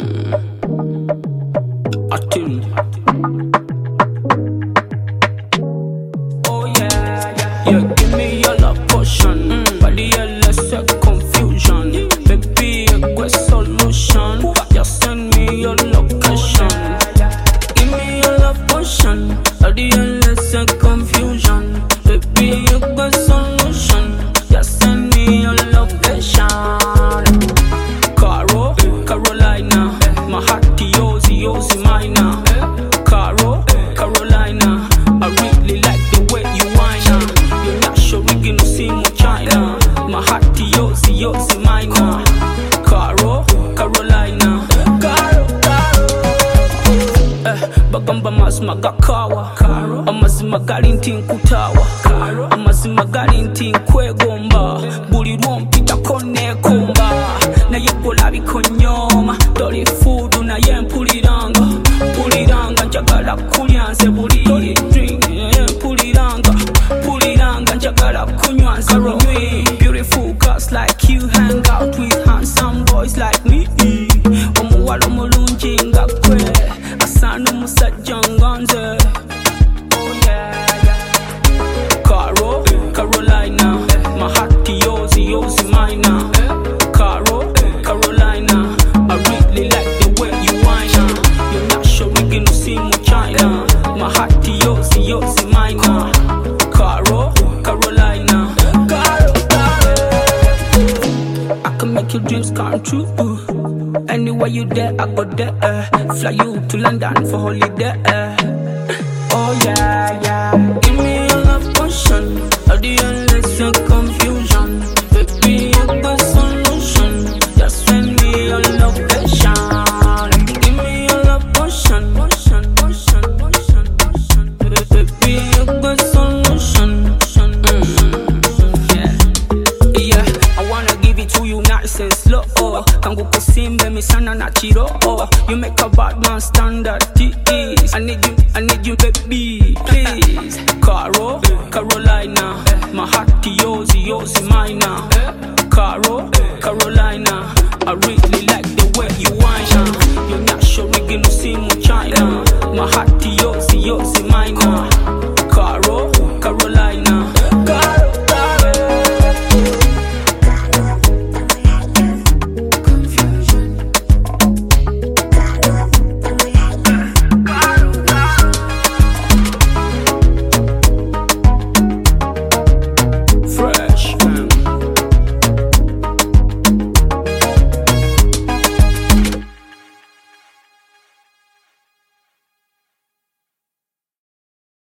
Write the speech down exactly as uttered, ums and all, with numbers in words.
Attune. Oh yeah, yeah. Yeah, give me your love potion. Mm. Body a less confusion. Baby, a great solution. Just send me your location. Give me your love potion. Body a less confusion. Baby, a great solution. Just send me your location. Caro, Carolina, my heart to yours, yours is mine now. Caro, Carolina, I really like the way you whine now. You're not sure we gonna see more China. My heart to yours, yours is mine now. Caro, Carolina, Caro, Caro. Eh, bagamba mazima gakawa. Amazima gali nti nkutawa. Amazima gali nti nkwegomba. Buli lwompitako neekomba. Naye golabika onyoma. Toli fudu naye mpuliranga. Mpuliranga njagala kulya nze buli. Toli drink naye mpuliranga. Mpuliranga njagala kunywa nze bunywi. Beautiful girls like you hang out with handsome boys like me. Omuwala omulungi nga gwe asaana omusajja nga nze. Caro, Carolina, my heart to yours, yours is mine now. Caro, Carolina, I really like the way you whine now. You're not sure we gonna see more China. My heart to yours, yours is mine now. Caro, Carolina, Caro, Caro. I can make your dreams come true. Anywhere you there, I go there. Fly you to London for holiday. Oh yeah, yeah. Give me your love potion. All the endless confusion. Baby, I got solution. Just send me your location. Give me your love potion. Potion, potion, potion, potion. Baby, I got solution. Mm. Yeah, yeah. I wanna give it to you nice and slow. Kangu kusimbe misana na chiro. You make a bad man stand at tease. I need you, I need you, baby, please. Caro, Carolina, my heart to yours, yours is mine now. Caro, Carolina, I really like